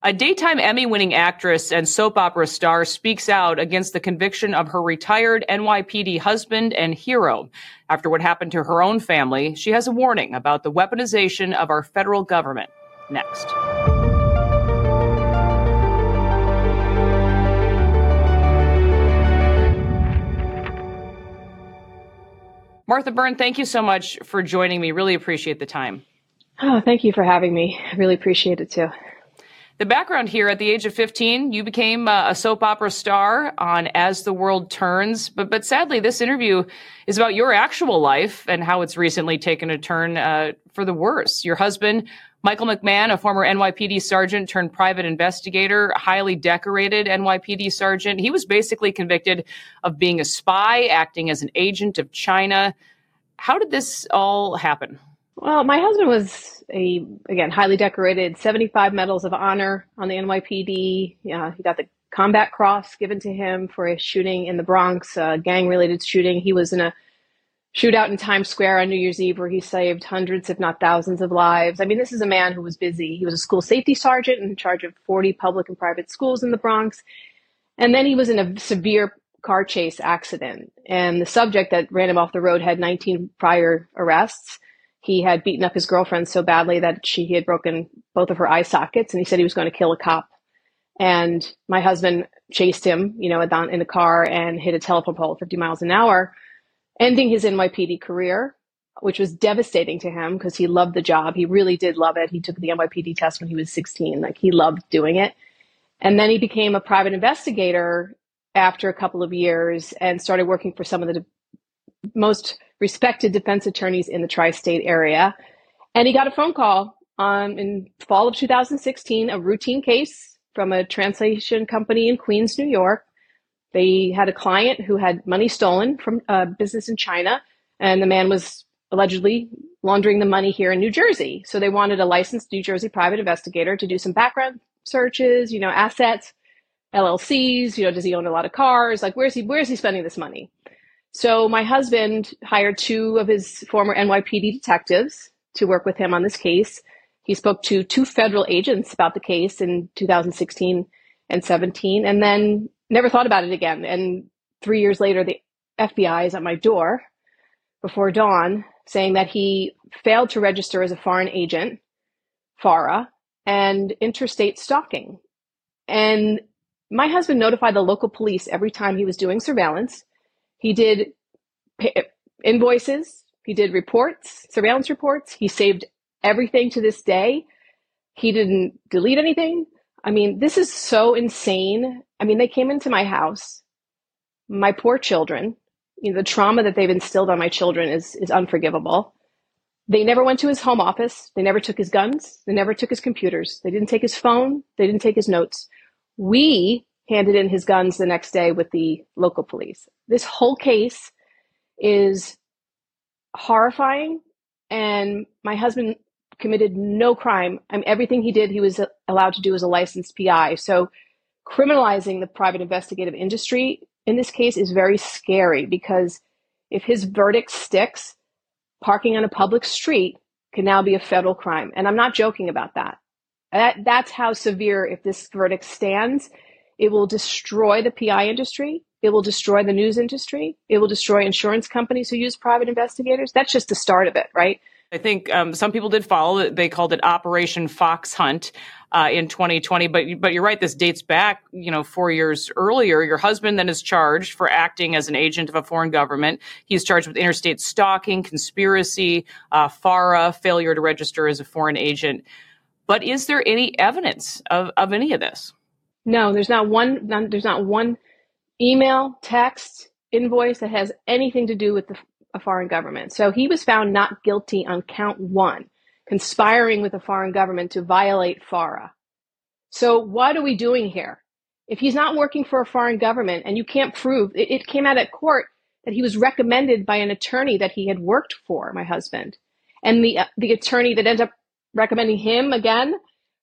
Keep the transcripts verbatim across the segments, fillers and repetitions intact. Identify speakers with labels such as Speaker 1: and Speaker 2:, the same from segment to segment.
Speaker 1: A daytime Emmy-winning actress and soap opera star speaks out against the conviction of her retired N Y P D husband and hero. After what happened to her own family, she has a warning about the weaponization of our federal government. Next. Martha Byrne, thank you so much for joining me. Really appreciate the time.
Speaker 2: Oh, thank you for having me. I really appreciate it too.
Speaker 1: The background here, at the age of fifteen, you became uh, a soap opera star on As the World Turns. But but sadly, this interview is about your actual life and how it's recently taken a turn uh, for the worse. Your husband, Michael McMahon, a former N Y P D sergeant turned private investigator, highly decorated N Y P D sergeant. He was basically convicted of being a spy, acting as an agent of China. How did this all happen?
Speaker 2: Well, my husband was a, again, highly decorated, seventy-five medals of honor on the N Y P D. Yeah, he got the Combat Cross given to him for a shooting in the Bronx, a gang-related shooting. He was in a shootout in Times Square on New Year's Eve where he saved hundreds, if not thousands, of lives. I mean, this is a man who was busy. He was a school safety sergeant in charge of forty public and private schools in the Bronx. And then he was in a severe car chase accident. And the subject that ran him off the road had nineteen prior arrests. He had beaten up his girlfriend so badly that she he had broken both of her eye sockets, and he said he was going to kill a cop. And my husband chased him, you know, down in the car and hit a telephone pole at fifty miles an hour, ending his N Y P D career, which was devastating to him because he loved the job. He really did love it. He took the N Y P D test when he was sixteen. Like, he loved doing it. And then he became a private investigator after a couple of years and started working for some of the most respected defense attorneys in the tri-state area. And he got a phone call um, in fall of two thousand sixteen, a routine case from a translation company in Queens, New York. They had a client who had money stolen from a business in China, and the man was allegedly laundering the money here in New Jersey. So they wanted a licensed New Jersey private investigator to do some background searches, you know, assets, L L Cs, you know, does he own a lot of cars? Like, where's he, where's he spending this money? So my husband hired two of his former N Y P D detectives to work with him on this case. He spoke to two federal agents about the case in two thousand sixteen and seventeen, and then never thought about it again. And three years later, the F B I is at my door before dawn saying that he failed to register as a foreign agent, FARA, and interstate stalking. And my husband notified the local police every time he was doing surveillance. He did pay invoices. He did reports, surveillance reports. He saved everything to this day. He didn't delete anything. I mean, this is so insane. I mean, they came into my house, my poor children. You know, the trauma that they've instilled on my children is, is unforgivable. They never went to his home office. They never took his guns. They never took his computers. They didn't take his phone. They didn't take his notes. We handed in his guns the next day with the local police. This whole case is horrifying, and my husband committed no crime. I mean, everything he did, he was allowed to do as a licensed P I. So criminalizing the private investigative industry in this case is very scary, because if his verdict sticks, parking on a public street can now be a federal crime. And I'm not joking about that. That that's how severe, if this verdict stands, it will destroy the P I industry. It will destroy the news industry. It will destroy insurance companies who use private investigators. That's just the start of it, right?
Speaker 1: I think um, some people did follow it. They called it Operation Fox Hunt uh, in twenty twenty. But but you're right. This dates back, you know, four years earlier. Your husband then is charged for acting as an agent of a foreign government. He's charged with interstate stalking, conspiracy, uh, FARA, failure to register as a foreign agent. But is there any evidence of, of any of this?
Speaker 2: No, there's not one. None, there's not one email, text, invoice that has anything to do with the, a foreign government. So he was found not guilty on count one, conspiring with a foreign government to violate FARA. So what are we doing here? If he's not working for a foreign government and you can't prove, it, it came out at court that he was recommended by an attorney that he had worked for, my husband. And the, uh, the attorney that ended up recommending him again,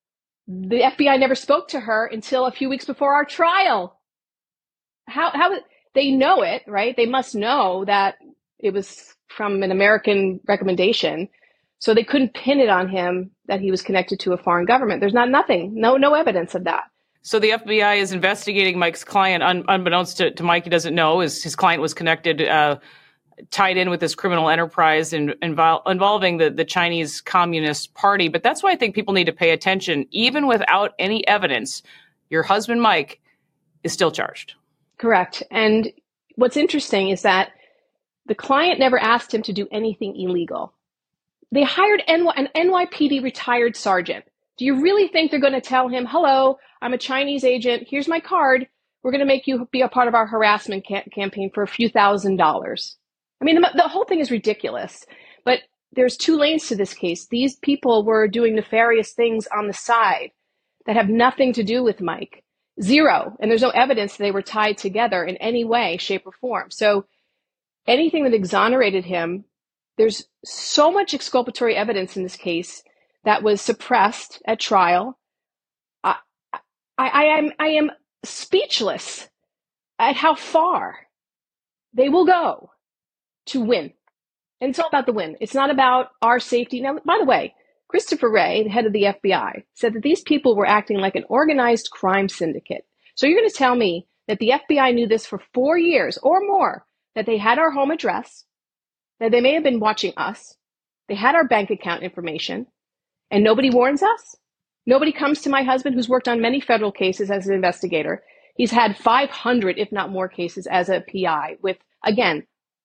Speaker 2: the F B I never spoke to her until a few weeks before our trial. How, how, they know it, right? They must know that it was from an American recommendation. So they couldn't pin it on him that he was connected to a foreign government. There's not nothing, no no evidence of that.
Speaker 1: So the F B I is investigating Mike's client. Un- unbeknownst to, to Mike, he doesn't know, is his client was connected, uh, tied in with this criminal enterprise in, invol- involving the, the Chinese Communist Party. But that's why I think people need to pay attention. Even without any evidence, your husband, Mike, is still charged.
Speaker 2: Correct. And what's interesting is that the client never asked him to do anything illegal. They hired N Y- an N Y P D retired sergeant. Do you really think they're going to tell him, hello, I'm a Chinese agent. Here's my card. We're going to make you be a part of our harassment ca- campaign for a few thousand dollars. I mean, the, the whole thing is ridiculous. But there's two lanes to this case. These people were doing nefarious things on the side that have nothing to do with Mike. Zero. And there's no evidence they were tied together in any way, shape, or form. So anything that exonerated him, there's so much exculpatory evidence in this case that was suppressed at trial. I, I, I am I am speechless at how far they will go to win. And it's all about the win. It's not about our safety. Now, by the way, Christopher Wray, the head of the F B I, said that these people were acting like an organized crime syndicate. So you're going to tell me that the F B I knew this for four years or more, that they had our home address, that they may have been watching us, they had our bank account information, and nobody warns us? Nobody comes to my husband, who's worked on many federal cases as an investigator. He's had five hundred, if not more, cases as a P I with, again,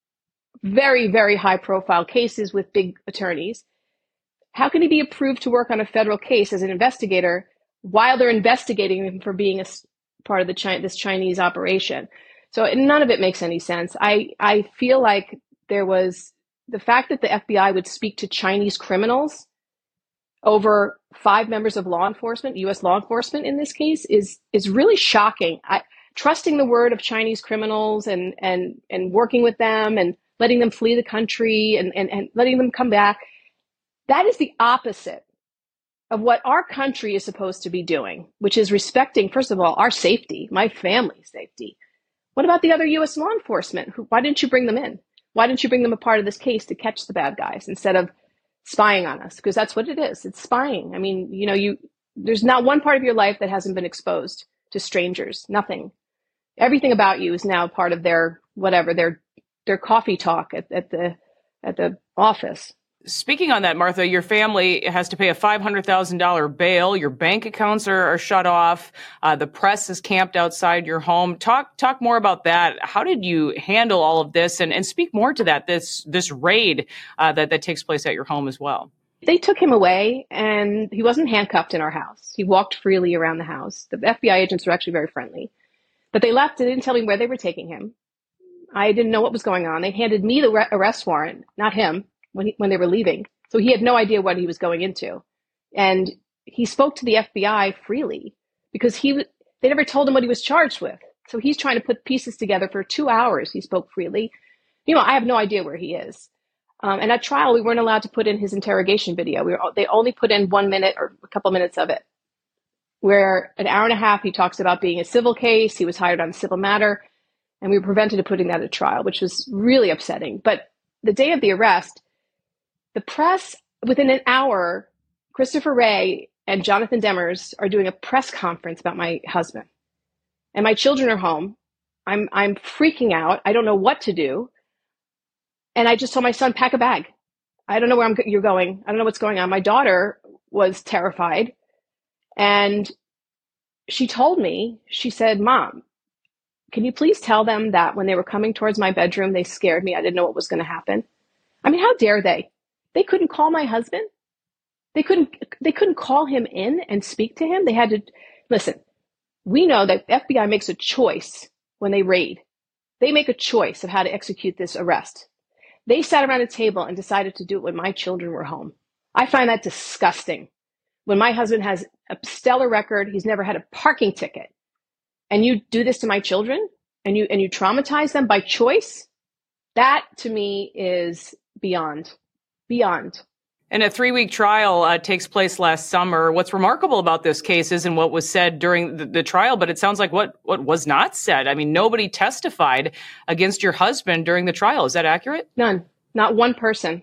Speaker 2: very, very high profile cases with big attorneys. How can he be approved to work on a federal case as an investigator while they're investigating him for being a part of the Chi- this Chinese operation? So none of it makes any sense. I, I feel like there was the fact that the F B I would speak to Chinese criminals over five members of law enforcement, U S law enforcement in this case, is is really shocking. I, trusting the word of Chinese criminals and and and working with them and letting them flee the country and, and, and letting them come back, that is the opposite of what our country is supposed to be doing, which is respecting, first of all, our safety, my family's safety. What about the other U S law enforcement? Who, why didn't you bring them in? Why didn't you bring them a part of this case to catch the bad guys instead of spying on us? Because that's what it is. It's spying. I mean, you know, you there's not one part of your life that hasn't been exposed to strangers. Nothing. Everything about you is now part of their whatever, their their coffee talk at, at the at the office.
Speaker 1: Speaking on that, Martha, your family has to pay a five hundred thousand dollars bail. Your bank accounts are, are shut off. Uh, the press is camped outside your home. Talk talk more about that. How did you handle all of this? And, and speak more to that, this this raid uh, that, that takes place at your home as well.
Speaker 2: They took him away, and he wasn't handcuffed in our house. He walked freely around the house. The F B I agents were actually very friendly. But they left. They didn't tell me where they were taking him. I didn't know what was going on. They handed me the re- arrest warrant, not him. When he, when they were leaving. So he had no idea what he was going into. And he spoke to the F B I freely because he they never told him what he was charged with. So he's trying to put pieces together for two hours. He spoke freely. You know, I have no idea where he is. Um, and at trial, we weren't allowed to put in his interrogation video. We were, they only put in one minute or a couple minutes of it, where an hour and a half he talks about being a civil case. He was hired on a civil matter. And we were prevented from putting that at trial, which was really upsetting. But the day of the arrest, the press, within an hour, Christopher Wray and Jonathan Demers are doing a press conference about my husband. And my children are home. I'm I'm freaking out. I don't know what to do. And I just told my son, pack a bag. I don't know where I'm, you're going. I don't know what's going on. My daughter was terrified. And she told me, she said, Mom, can you please tell them that when they were coming towards my bedroom, they scared me. I didn't know what was going to happen. I mean, how dare they? They couldn't call my husband. They couldn't, they couldn't call him in and speak to him. They had to, listen, we know that the F B I makes a choice when they raid. They make a choice of how to execute this arrest. They sat around a table and decided to do it when my children were home. I find that disgusting. When my husband has a stellar record, he's never had a parking ticket, and you do this to my children and you, and you traumatize them by choice, that to me is beyond. Beyond.
Speaker 1: And a three-week trial uh, takes place last summer. What's remarkable about this case isn't what was said during the, the trial, but it sounds like what, what was not said. I mean, nobody testified against your husband during the trial. Is that accurate?
Speaker 2: None. Not one person.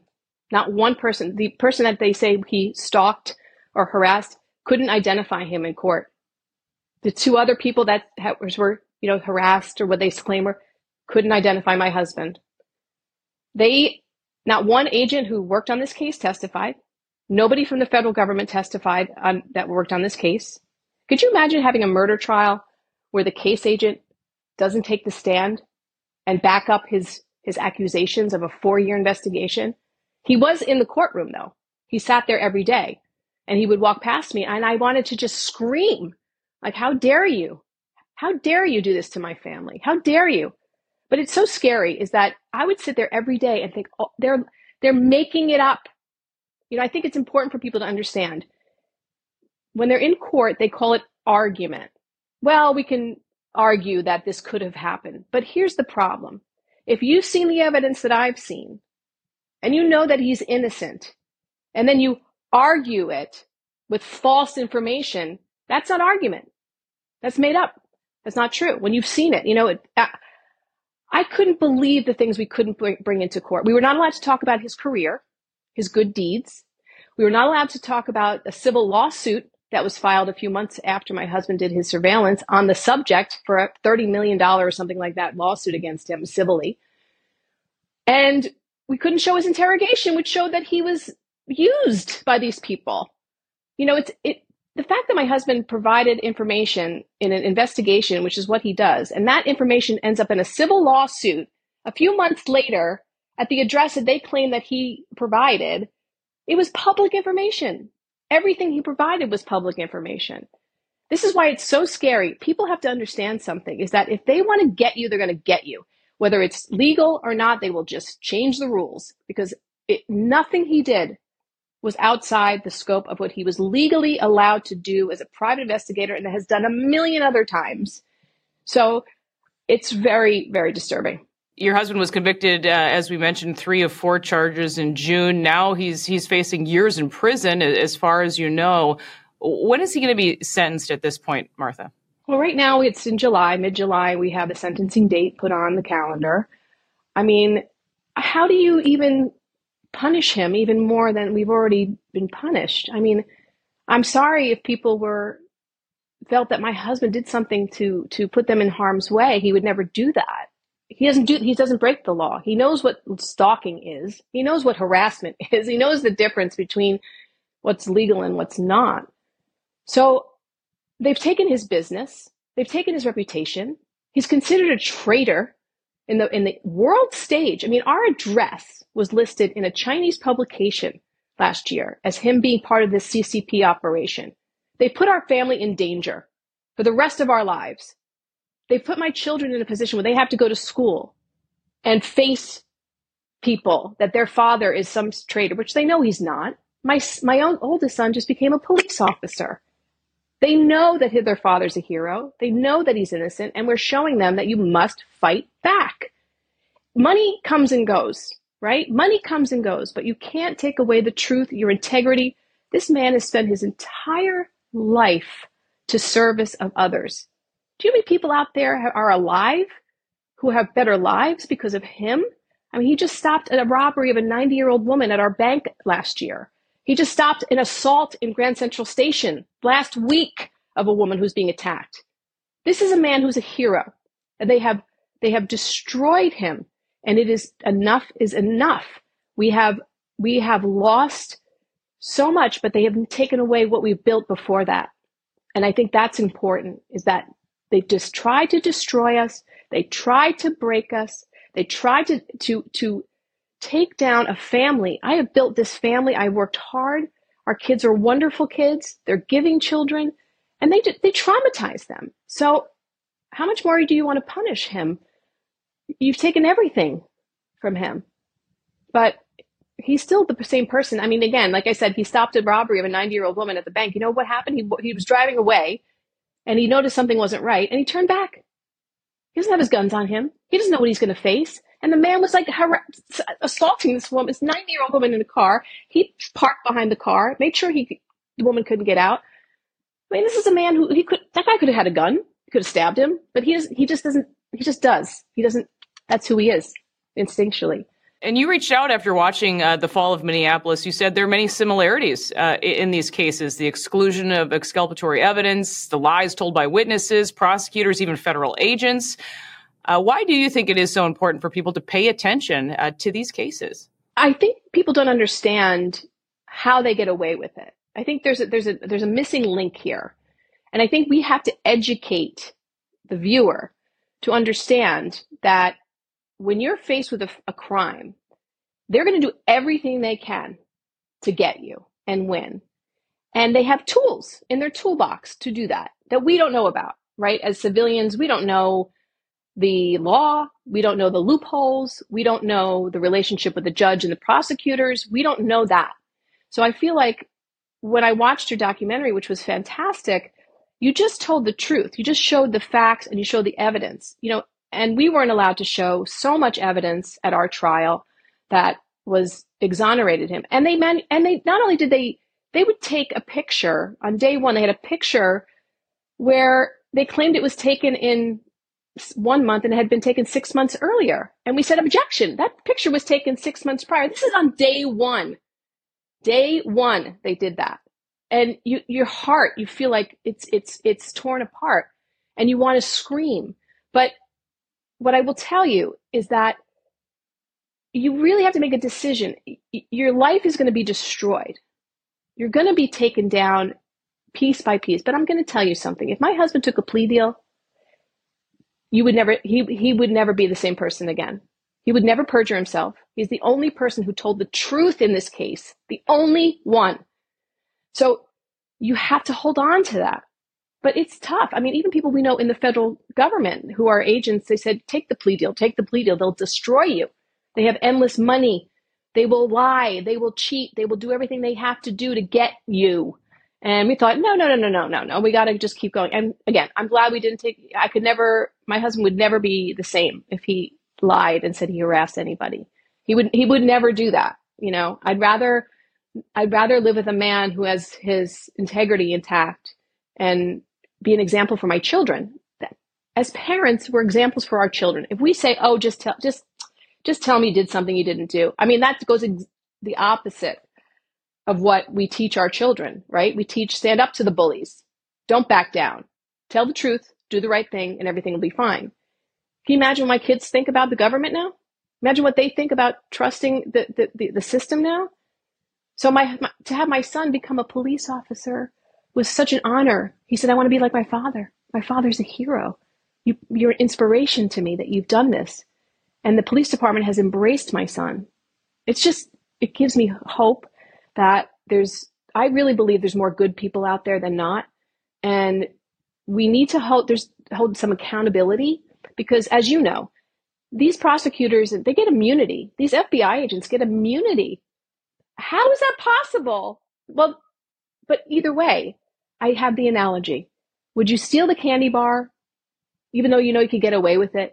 Speaker 2: Not one person. The person that they say he stalked or harassed couldn't identify him in court. The two other people that were, you know, harassed or what they claim were, couldn't identify my husband. They, not one agent who worked on this case testified. Nobody from the federal government testified on, that worked on this case. Could you imagine having a murder trial where the case agent doesn't take the stand and back up his, his accusations of a four-year investigation? He was in the courtroom, though. He sat there every day, and he would walk past me, and I wanted to just scream, like, how dare you? How dare you do this to my family? How dare you? But it's so scary is that I would sit there every day and think, oh, they're they're making it up. You know, I think it's important for people to understand. When they're in court, they call it argument. Well, we can argue that this could have happened. But here's the problem. If you've seen the evidence that I've seen, and you know that he's innocent, and then you argue it with false information, that's not argument. That's made up. That's not true. When you've seen it, you know, it, uh, I couldn't believe the things we couldn't bring, bring into court. We were not allowed to talk about his career, his good deeds. We were not allowed to talk about a civil lawsuit that was filed a few months after my husband did his surveillance on the subject for a thirty million dollars or something like that lawsuit against him civilly. And we couldn't show his interrogation, which showed that he was used by these people. You know, it's it. The fact that my husband provided information in an investigation, which is what he does, and that information ends up in a civil lawsuit a few months later at the address that they claim that he provided, it was public information. Everything he provided was public information. This is why it's so scary. People have to understand something, is that if they want to get you, they're going to get you. Whether it's legal or not, they will just change the rules, because it, nothing he did was outside the scope of what he was legally allowed to do as a private investigator, and has done a million other times. So it's very, very disturbing.
Speaker 1: Your husband was convicted, uh, as we mentioned, three of four charges in June. Now he's he's facing years in prison, as far as you know. When is he going to be sentenced at this point, Martha?
Speaker 2: Well, right now it's in July, mid-July. We have a sentencing date put on the calendar. I mean, how do you even punish him even more than we've already been punished? I mean, I'm sorry if people were felt that my husband did something to to put them in harm's way. He would never do that. He doesn't do he doesn't break the law. He knows what stalking is. He knows what harassment is. He knows the difference between what's legal and what's not. So they've taken his business. They've taken his reputation. He's considered a traitor in the in the world stage. I mean, our address was listed in a Chinese publication last year as him being part of this C C P operation. They put our family in danger for the rest of our lives. They put my children in a position where they have to go to school and face people that their father is some traitor, which they know he's not. My my own oldest son just became a police officer. They know that their father's a hero. They know that he's innocent, and we're showing them that you must fight back. Money comes and goes, right? Money comes and goes, but you can't take away the truth, your integrity. This man has spent his entire life to service of others. Do you know how many people out there are alive who have better lives because of him? I mean, he just stopped a robbery of a ninety-year-old woman at our bank last year. He just stopped an assault in Grand Central Station last week of a woman who's being attacked. This is a man who's a hero, and they have they have destroyed him. And it is enough is enough. We have we have lost so much, but they have taken away what we've built before that. And I think that's important, is that they just tried to destroy us. They tried to break us. They tried to to to take down a family. I have built this family. I worked hard. Our kids are wonderful kids. They're giving children, and they they traumatize them. So how much more do you want to punish him? You've taken everything from him, but he's still the same person. I mean, again, like I said, he stopped a robbery of a ninety-year-old woman at the bank. You know what happened? He he was driving away, and he noticed something wasn't right, and he turned back. He doesn't have his guns on him. He doesn't know what he's going to face. And the man was like har- assaulting this woman, this ninety-year-old woman in a car. He parked behind the car, made sure he the woman couldn't get out. I mean, this is a man who he could that guy could have had a gun, he could have stabbed him, but he doesn't. He just doesn't. He just does. He doesn't. That's who he is instinctually.
Speaker 1: And you reached out after watching uh, The Fall of Minneapolis. You said there are many similarities uh, in these cases: the exclusion of exculpatory evidence, the lies told by witnesses, prosecutors, even federal agents. Uh, why do you think it is so important for people to pay attention uh, to these cases?
Speaker 2: I think people don't understand how they get away with it. I think there's a, there's a there's a missing link here, and I think we have to educate the viewer to understand that when you're faced with a, a crime, they're going to do everything they can to get you and win. And they have tools in their toolbox to do that, that we don't know about, right? As civilians, we don't know the law. We don't know the loopholes. We don't know the relationship with the judge and the prosecutors. We don't know that. So I feel like when I watched your documentary, which was fantastic, you just told the truth. You just showed the facts and you showed the evidence, you know, and we weren't allowed to show so much evidence at our trial that was exonerated him. And they man, and they not only did they, they would take a picture on day one. They had a picture where they claimed it was taken in one month and it had been taken six months earlier. And we said, objection. That picture was taken six months prior. This is on day one. Day one, they did that. And you, your heart, you feel like it's it's it's torn apart and you want to scream. But what I will tell you is that you really have to make a decision. Your life is going to be destroyed. You're going to be taken down piece by piece. But I'm going to tell you something. If my husband took a plea deal, you would never, he, he would never be the same person again. He would never perjure himself. He's the only person who told the truth in this case, the only one. So you have to hold on to that. But it's tough. I mean, even people we know in the federal government who are agents, they said, take the plea deal, take the plea deal. They'll destroy you. They have endless money. They will lie. They will cheat. They will do everything they have to do to get you. And we thought, no, no, no, no, no, no, no. We got to just keep going. And again, I'm glad we didn't take, I could never, my husband would never be the same if he lied and said he harassed anybody. He would, he would never do that. You know, I'd rather, I'd rather live with a man who has his integrity intact and be an example for my children. As parents, we're examples for our children. If we say, oh, just tell, just, just tell me you did something you didn't do. I mean, that goes ex- the opposite of what we teach our children, right? We teach, stand up to the bullies. Don't back down. Tell the truth, do the right thing, and everything will be fine. Can you imagine what my kids think about the government now? Imagine what they think about trusting the, the, the, the system now. So my, my to have my son become a police officer was such an honor. He said, I want to be like my father. My father's a hero. You, you're an inspiration to me that you've done this. And the police department has embraced my son. It's just, it gives me hope that there's, I really believe there's more good people out there than not. And we need to hold, there's hold some accountability because as you know, these prosecutors, they get immunity. These F B I agents get immunity. How is that possible? Well, but either way, I have the analogy. Would you steal the candy bar even though you know you could get away with it?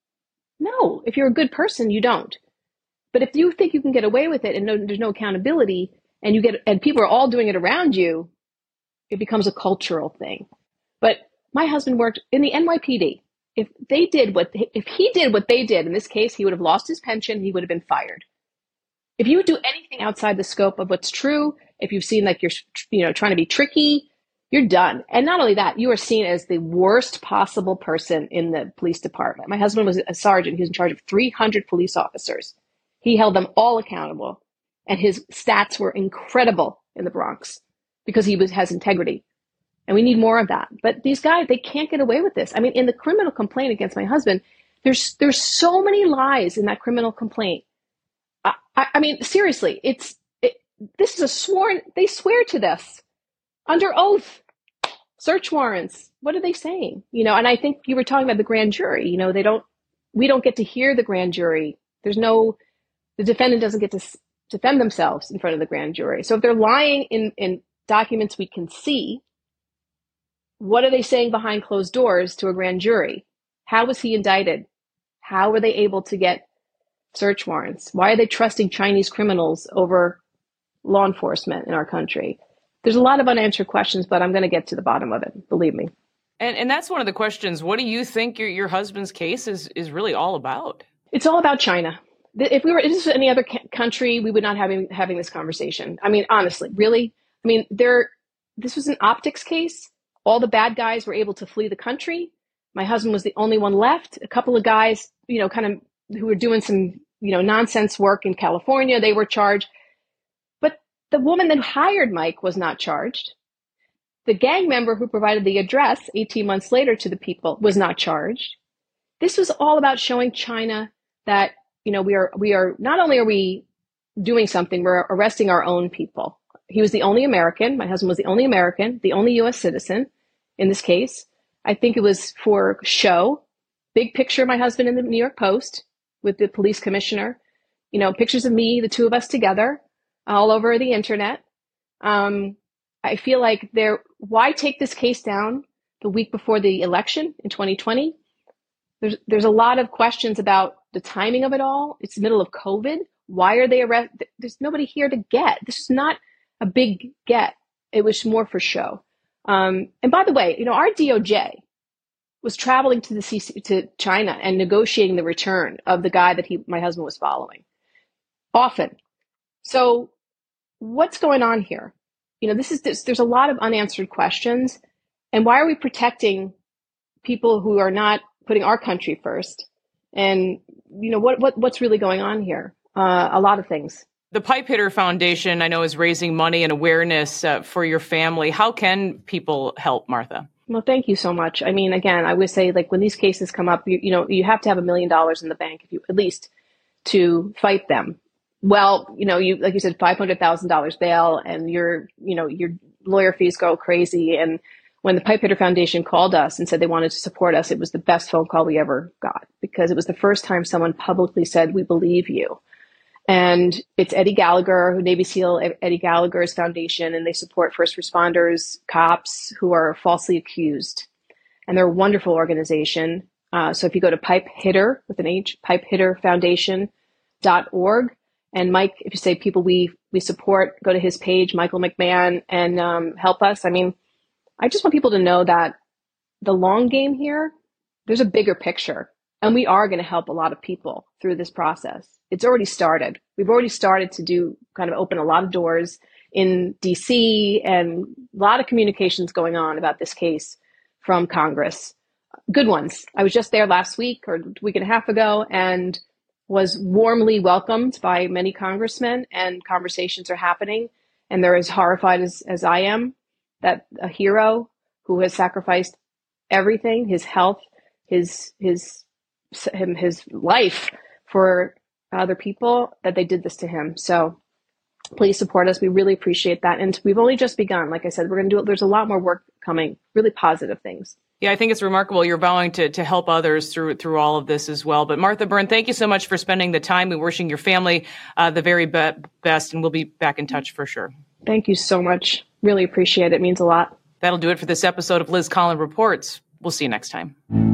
Speaker 2: No, if you're a good person, you don't. But if you think you can get away with it and no, there's no accountability and you get, and people are all doing it around you, it becomes a cultural thing. But my husband worked in the N Y P D. If they did what, if he did what they did in this case, he would have lost his pension. He would have been fired. If you do anything outside the scope of what's true, if you've seen like you're, you know, trying to be tricky, you're done. And not only that, you are seen as the worst possible person in the police department. My husband was a sergeant. He was in charge of three hundred police officers. He held them all accountable. And his stats were incredible in the Bronx because he was, has integrity. And we need more of that. But these guys, they can't get away with this. I mean, in the criminal complaint against my husband, there's there's so many lies in that criminal complaint. I, I, I mean, seriously, it's it, this is a sworn, they swear to this under oath. Search warrants. What are they saying? You know, and I think you were talking about the grand jury. You know, they don't, we don't get to hear the grand jury. There's no, the defendant doesn't get to s- defend themselves in front of the grand jury. So if they're lying in, in documents we can see, what are they saying behind closed doors to a grand jury? How was he indicted? How were they able to get search warrants? Why are they trusting Chinese criminals over law enforcement in our country? There's a lot of unanswered questions, but I'm going to get to the bottom of it. Believe me.
Speaker 1: And and that's one of the questions. What do you think your, your husband's case is, is really all about?
Speaker 2: It's all about China. If we were, if this was any other country, we would not have having, having this conversation. I mean, honestly, really. I mean, there. This was an optics case. All the bad guys were able to flee the country. My husband was the only one left. A couple of guys, you know, kind of who were doing some, you know, nonsense work in California, they were charged. But the woman that hired Mike was not charged. The gang member who provided the address eighteen months later to the people was not charged. This was all about showing China that, you know, we are, we are, not only are we doing something, we're arresting our own people. He was the only American. My husband was the only American, the only U S citizen in this case. I think it was for show. Big picture of my husband in the New York Post with the police commissioner. You know, pictures of me, the two of us together, all over the internet. Um, I feel like there, why take this case down the week before the election in twenty twenty? There's there's a lot of questions about the timing of it all. It's the middle of COVID. Why are they arrested? There's nobody here to get. This is not a big get. It was more for show. Um, and by the way, you know, our D O J was traveling to the C C, to China and negotiating the return of the guy that he, my husband was following often. So what's going on here? You know, this is, this, there's a lot of unanswered questions. And why are we protecting people who are not putting our country first? And, you know, what, what, what's really going on here? Uh, a lot of things.
Speaker 1: The Pipehitter Foundation, I know, is raising money and awareness uh, for your family. How can people help, Martha?
Speaker 2: Well, thank you so much. I mean, again, I would say, like, when these cases come up, you, you know, you have to have a million dollars in the bank, if you, at least, to fight them. Well, you know, you, like you said, five hundred thousand dollars bail, and your, you know, your lawyer fees go crazy. And when the Pipehitter Foundation called us and said they wanted to support us, it was the best phone call we ever got, because it was the first time someone publicly said, "We believe you." And it's Eddie Gallagher, Navy SEAL Eddie Gallagher's foundation, and they support first responders, cops who are falsely accused. And they're a wonderful organization. Uh, so if you go to Pipehitter with an H, pipehitter foundation dot org, and Mike, if you say people we we support, go to his page, Michael McMahon, and um, help us. I mean, I just want people to know that the long game here, there's a bigger picture. And we are going to help a lot of people through this process. It's already started. We've already started to do kind of open a lot of doors in D C, and a lot of communications going on about this case from Congress. Good ones. I was just there last week or a week and a half ago and was warmly welcomed by many congressmen, and conversations are happening. And they're as horrified as, as I am that a hero who has sacrificed everything, his health, his, his, him, his life for other people, that they did this to him. So please support us. We really appreciate that. And we've only just begun. Like I said, we're going to do it. There's a lot more work coming, really positive things.
Speaker 1: Yeah, I think it's remarkable. You're vowing to to help others through through all of this as well. But Martha Byrne, thank you so much for spending the time. We're wishing your family uh, the very be- best, and we'll be back in touch for sure.
Speaker 2: Thank you so much. Really appreciate it. It means a lot.
Speaker 1: That'll do it for this episode of Liz Collin Reports. We'll see you next time.